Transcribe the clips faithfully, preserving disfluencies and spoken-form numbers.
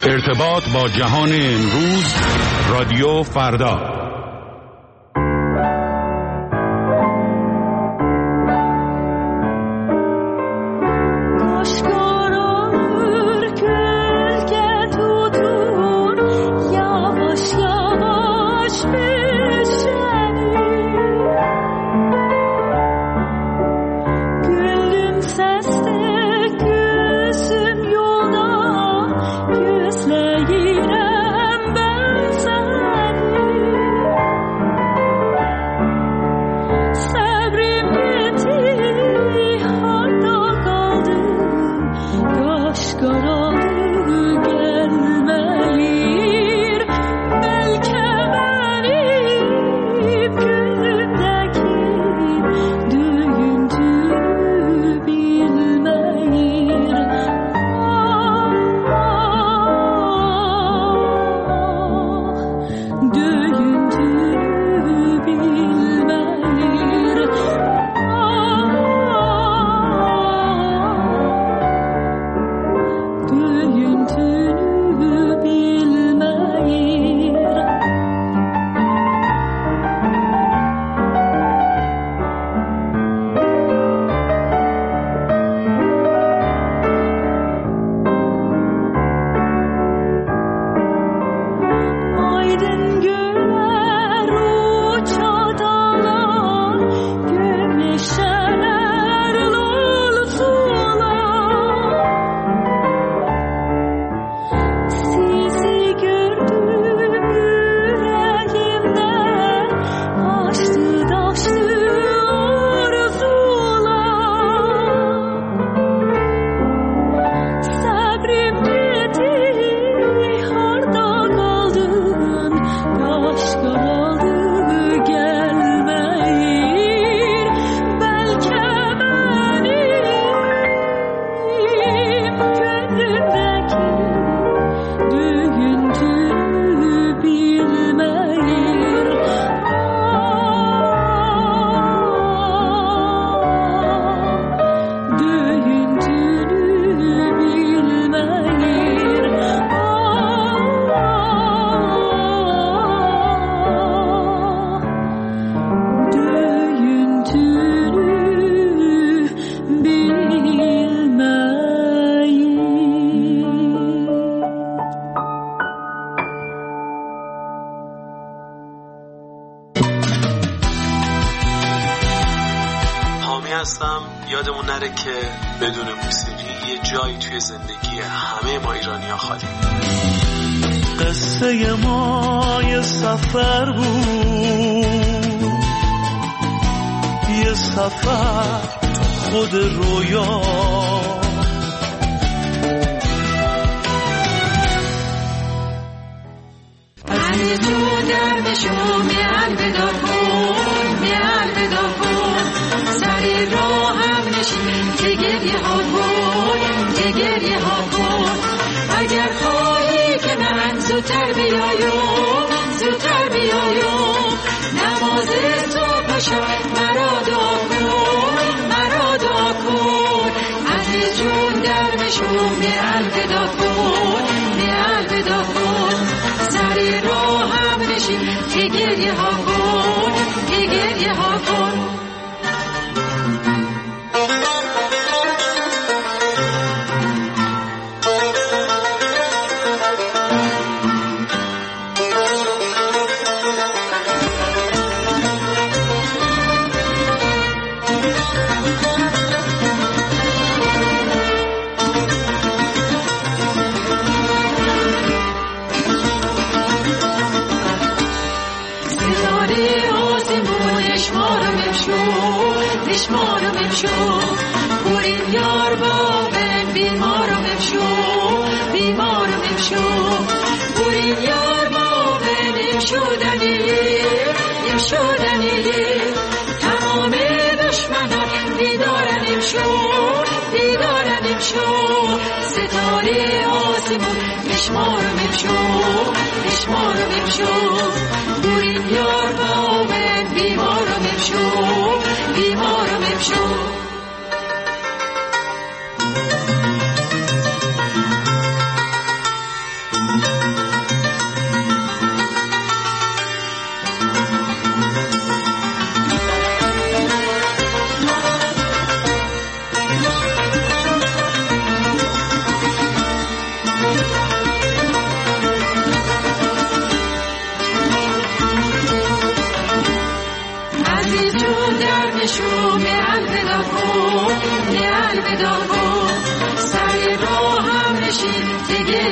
ارتباط با جهان امروز، رادیو فردا. یادمون نره که بدون موسیقی یه جایی توی زندگی همه ما ایرانی‌ها خالی. قصه ما یه سفر بود، یه سفر خود رویا، از تو درمشو میال بدا کن، میال بدا کن، سری راه هم نشین که گریه ها کن، که گریه ها کن. اگر خواهی که من زودتر بیایم، زودتر بیایم، نماز تو باشد مرا دعا کن، مرا دعا کن. از جون درمشو میال بدا کن، میال بدا کن، سری راه هم نشین که گریه ها کن، که گریه ها کن. بیمارو بمشو بریم یار با من، بیمارو بمشو بیمارو بمشو بریم یار با من. امشودنی امشودنی تمام دشمنان دیدارن امشو دیدارن امشو. ستاره آسمون بشمارو بمشو بشمارو بمشو بریم یار با من، بیمارو بمشو بیمارو بمشو.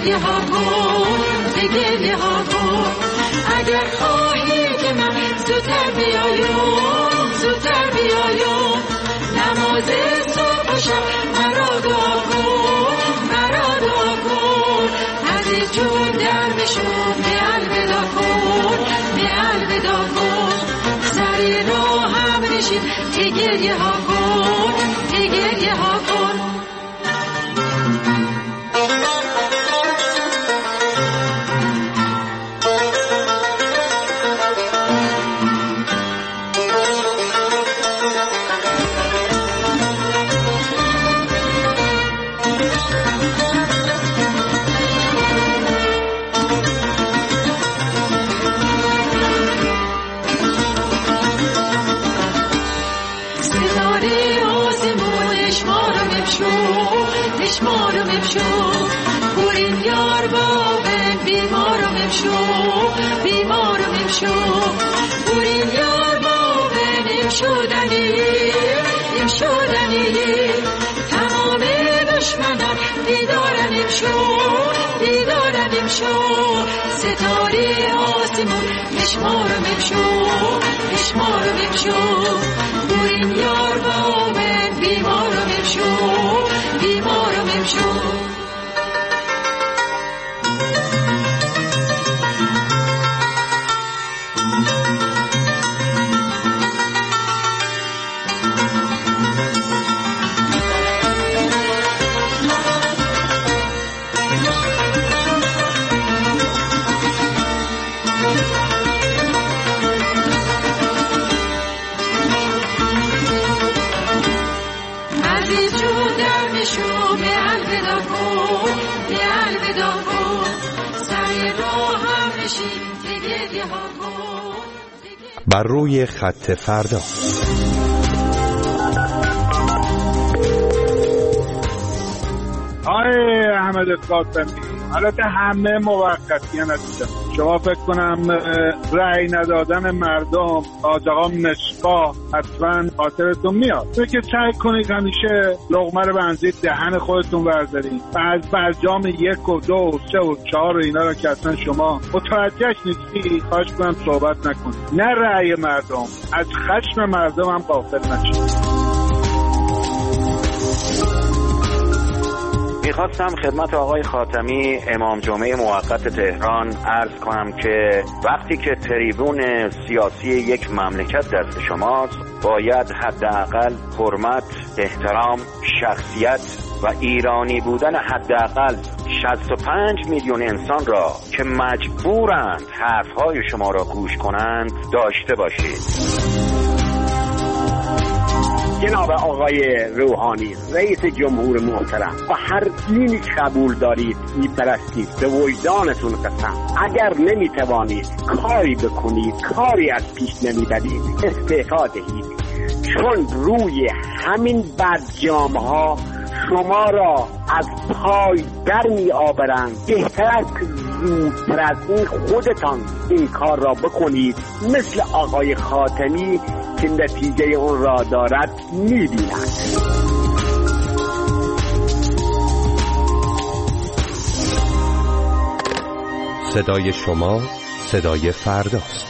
گریه ها کن ز گریه ها کن اگر خواهی که من زودتر بیایم زودتر بیایم نماز صبح و شب مرا دعا کن مرا دعا کن عزیز جون درویشم به الوداع کن به الوداع کن سر راهم نشین که گریه ها کن که گریه ها کن بیمارم امشو بریم یار بابن بیمارم امشو بیمارم امشو بریم یار بابن امشو دنی امشو دنی تمام دشمنان دیدارن امشو دیدارن امشو ستاره آسمون بشمارم امشو بشمارم امشو بریم یار بابن بیمارم امشو بیمارم امشو بر روی خط فردا. آقای احمد قاسمی، البته همه موقتی هستن. شما فکر کنم رأی ندادن مردم آج آقا مصباح حتما خاطرتون میاد. تو که سعی کنید همیشه لقمه رو به اندازه دهن خودتون بردارید و از برجام یک و دو و سه و چهار و اینا رو که اصلا شما متوجهش نیستی خواهش کنم صحبت نکنید. نه رأی مردم، از خشم مردم هم غافل نشید. میخواستم خدمت آقای خاتمی امام جمعه موقت تهران عرض کنم که وقتی که تریبون سیاسی یک مملکت دست شماست باید حداقل حرمت، احترام، شخصیت و ایرانی بودن حداقل شصت و پنج میلیون انسان را که مجبورند حرفهای شما را گوش کنند داشته باشید. جناب آقای روحانی رئیس جمهور محترم، و هر دینی قبول دارید میپرستید به وجدانتون قسم، اگر نمیتوانید کاری بکنید، کاری از پیش نمیبرید، استعفا دهید، چون روی همین برجام ها شما را از پای در می آورند. بهتر است زودتر از این خودتان این کار را بکنید، مثل آقای خاتمی که نتیجه اون را دارد می بیند. صدای شما صدای فرداست.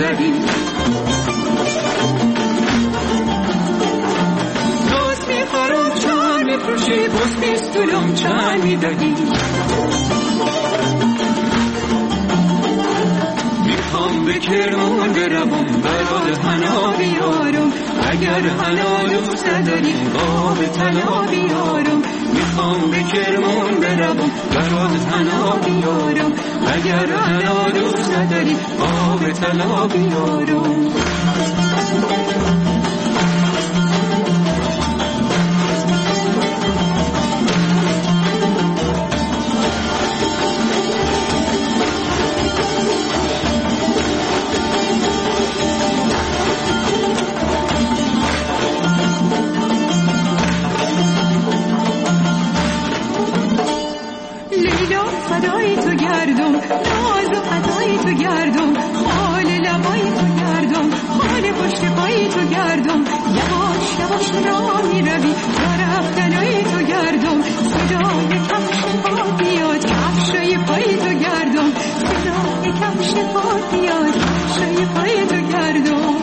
میروی دوست میخورم چند میفروشی بوس بیستولم چند میدهی میخوام به کرمان بروم برات حنا بیارم اگر حنا دوست نداری آب طلا بیارم میخوام به کرمان بروم برات حنا بیارم اگر حنا دوست نداری آب طلا بیارم فدای تو گردم ناز و عطای تو گردم حال لبای تو گردم حال پشت پای تو گردم یواش یواش را میروی را رفتنای تو گردم صدای کفش پا بیاد کفشای پای تو گردم صدای کفش پا بیاد کفشای پای تو گردم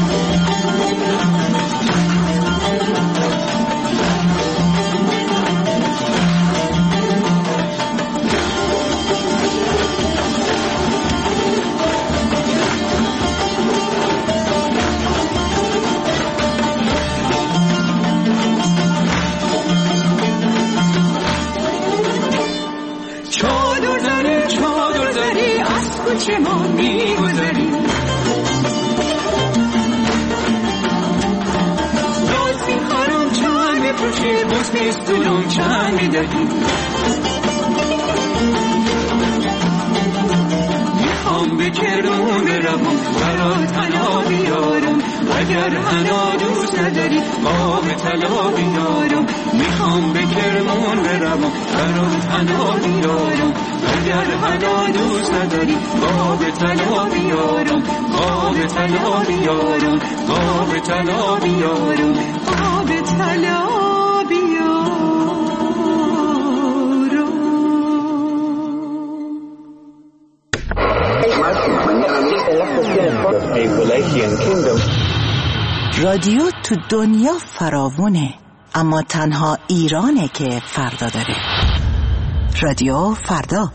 چه ما میگذری دوست میخورم چند میپوشی بوس بیستولم چند میدهی میخوام به کرمان بروم برات حنا بیارم اگر حنا دوست نداری آب طلا بیارم میخوام به کرمان بروم برات حنا بیارم اگر حنا دوست نداری آب طلا بیارم آب طلا بیارم آب طلا بیارم آب طلا رادیو تو دنیا فراوونه اما تنها ایرانه که فردا داره. رادیو فردا.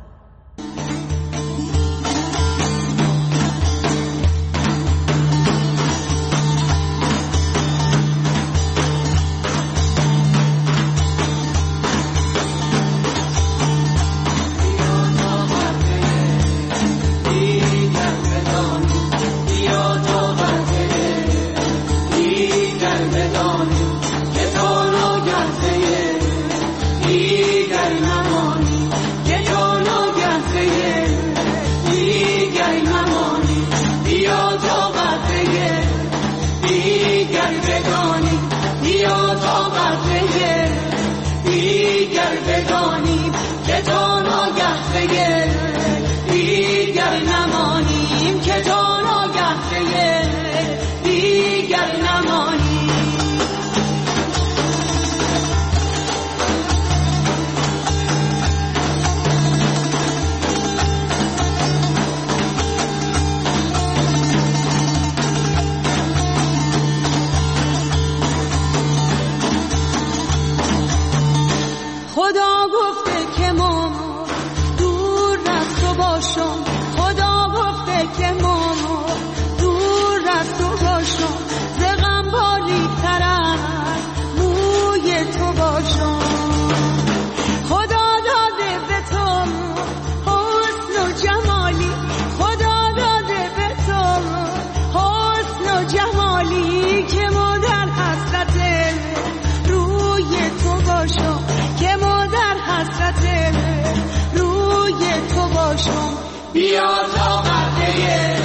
بیا تا قطعه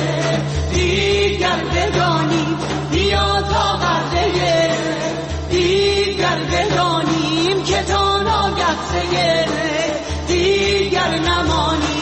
دیگر بدانی بیا تا قطعه دیگر بدانیم که تا ناگهته دیگر نمانی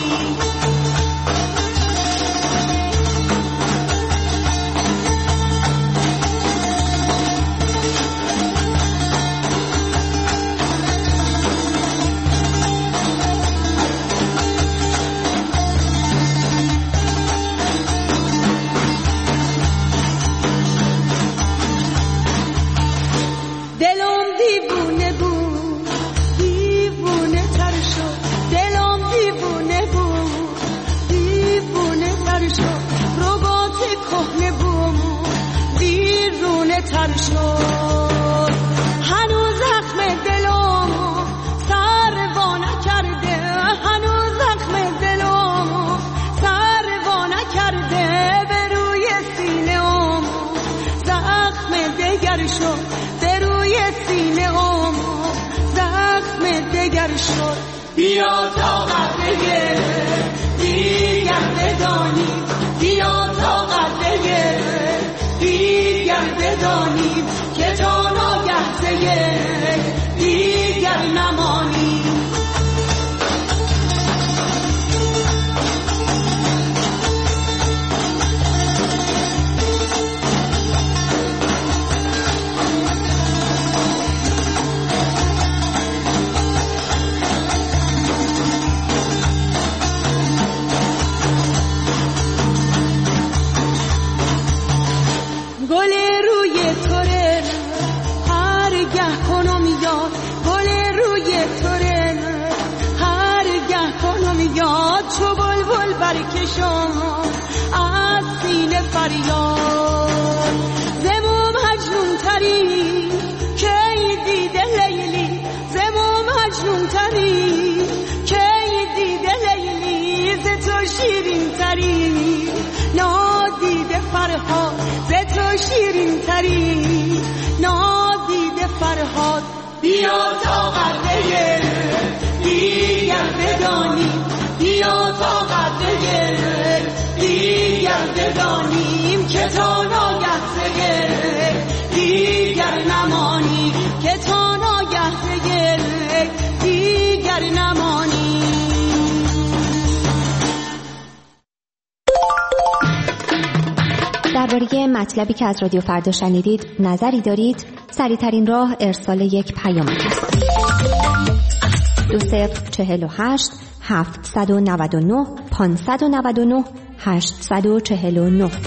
تر شد، هنوز زخم دلم سر وا نکرده، هنوز زخم دلم سر وا نکرده، به روی سینه‌ام زخم دگر شد، به روی سینه‌ام زخم دگر شد. بیا تا قطره دیگر بدانیم، بیا تا قطره دیگر بدانیم که تا ناگه دیگر نمانیم. گل روی توره هر گه کنم یاد، گل روی توره هر گه کنم یاد، چو بلبل برکشم از سینه فریاد. زمو مجنون تری کی دیده لیلی، زمو مجنون تری کی دیده لیلی، ز تو شیرین تری نادیده فرهاد، ز تو شیرین تری نادیده فرهاد. بیا تا قطره دیگر بدانیم، بیا تا قطره دیگر بدانیم که تا ناگه دیگر نمانیم، که تا ناگه دیگر نمانیم. درباره مطلبی که از رادیو فردا شنیدید نظری دارید؟ سریع‌ترین راه ارسال یک پیام است. دو صفر چهل و هشت هفتصد و نود و نه پانصد و نود و نه هشتصد و چهل و نه.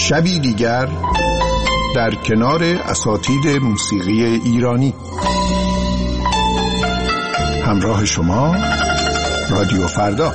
شبی دیگر در کنار اساتید موسیقی ایرانی. همراه شما رادیو فردا.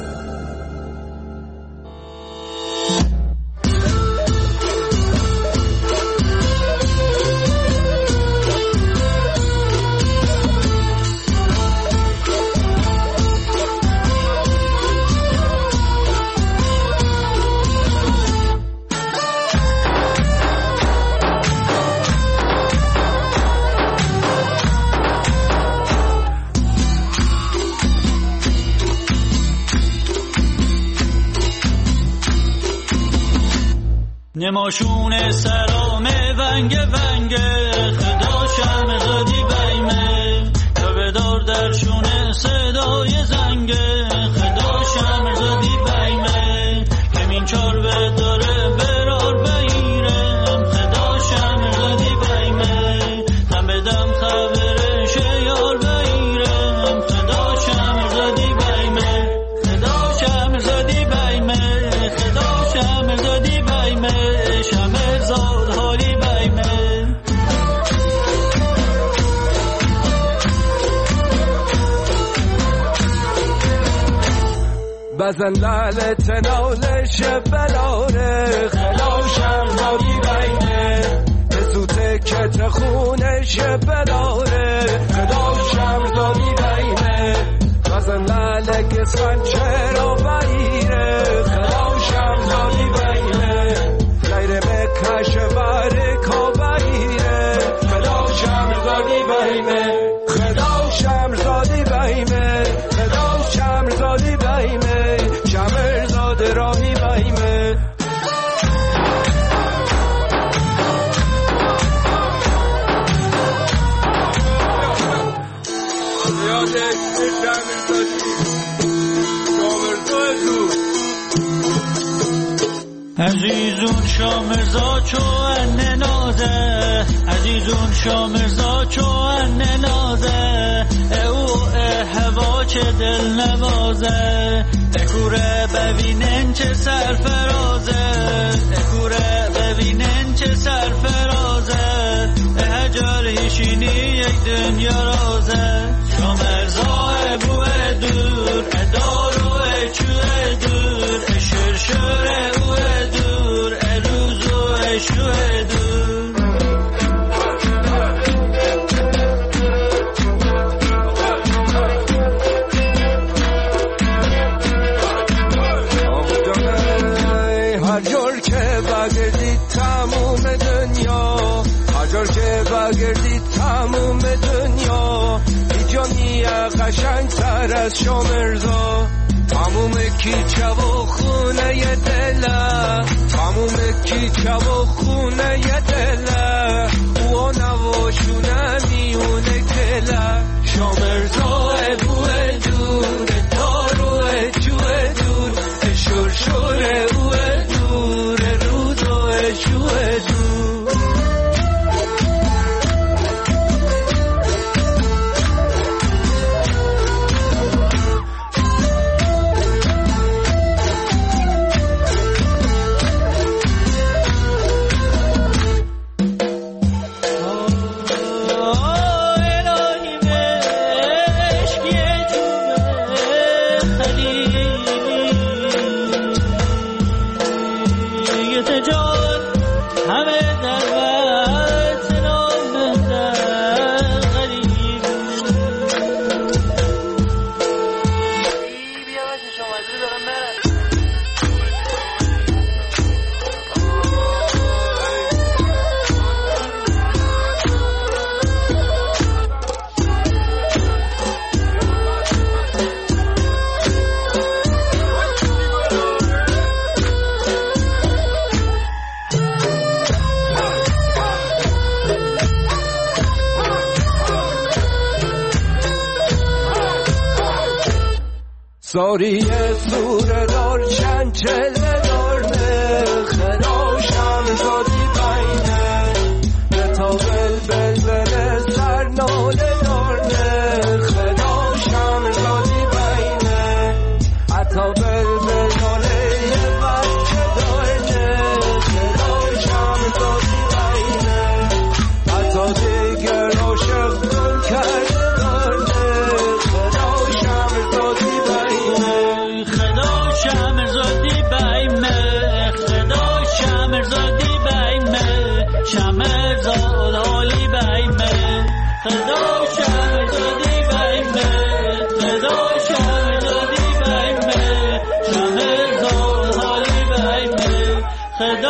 نماشون سرام ونگ ونگ خدا شم زدی بیمه تا بدار درشون صدای زنگ خدا شم زدی بیمه همین چار بداره برار بیرم خدا شم زدی بیمه دم بدم خبرش یار بیرم خدا شم زدی بیمه خدا شم زدی بیمه خدا شم زدی بیمه شمرزاد حالی بیمه بزن لالت نالش بلاره خدا شمزادی بیمه بسوته کت خونش بلاره خدا شمزادی بیمه بزن لاله گسفن چرا بیره خدا شمزادی بیمه غیر مکش باره کابیره خدا شمزادی بیمه خدا شمزادی بیمه خدا شمزادی بیمه شمرزاد راهی بیمه یادش شمرزادی عزیزون شامرزا چو ان نازه عزیزون شامرزا چو ان نازه او هوا چه دل نوازه اکوره ببینن چه سرفرازه اکوره ببینن چه سرفرازه هجر هیشینی یک دنیا رازه شامرزا بوه دور ادارو چوه دور اشرشره اوه دور اروزو اشوه دور هر جور که بگردی تموم دنیا هر جور که بگردی تموم دنیا ایجانی قشنگ تر از شامرزا تموم کیچه و خونه دله تموم کیچه و خونه دله او نواشونه میونه گله شامرزا بوه دور داروه جوه دور شرشوره اوه دور رودوه شوه دور ساری سوره دار چند چله دارنه خدا شمزادی بینه بتا بل بل بل سر ناله دارنه خدا شمزادی بینه حتی بل بل ناله یه بچه دارنه خدا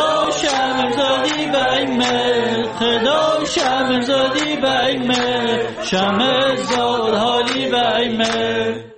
خدا شمرزادی بیمه خدا شمرزادی بیمه شمرزاد حالی بیمه